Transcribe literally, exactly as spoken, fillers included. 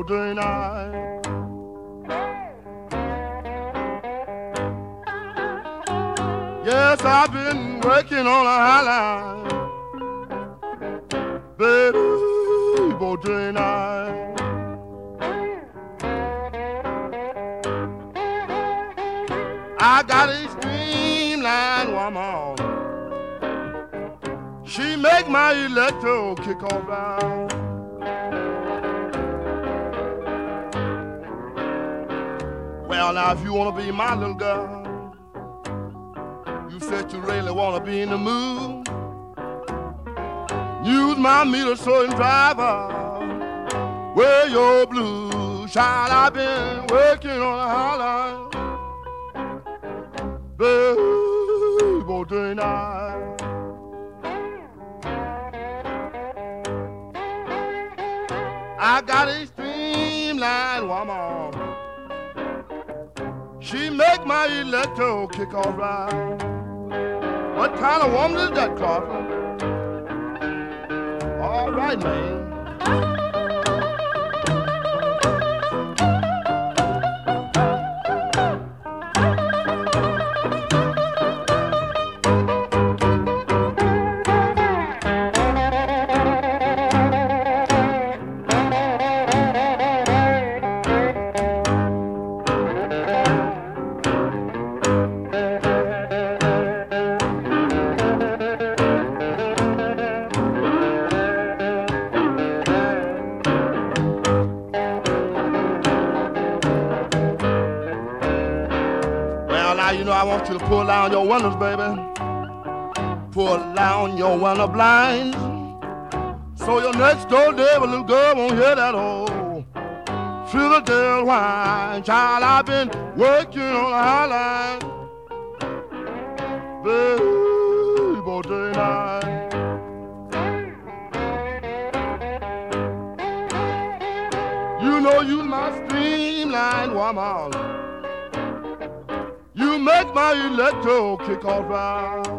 day night. Yes, I've been working on a highline, baby, both day night. I got a streamline woman. She make my electro kick off down. Well, now if you wanna be my little girl, you said you really wanna be in the mood. Use my meter so and driver, wear your blues. Child, I've been working on a hotline, baby, all day night. I got a streamline woman. She make my electro kick off right. What kind of woman is that, Carter? All right, man. I want you to pull down your windows, baby. Pull down your window blinds, so your next door neighbor little girl won't hear that old Philadelphia wine. Child, I've been working on a highline, baby, all day night. You know you my streamline woman. You make my electro kick off right.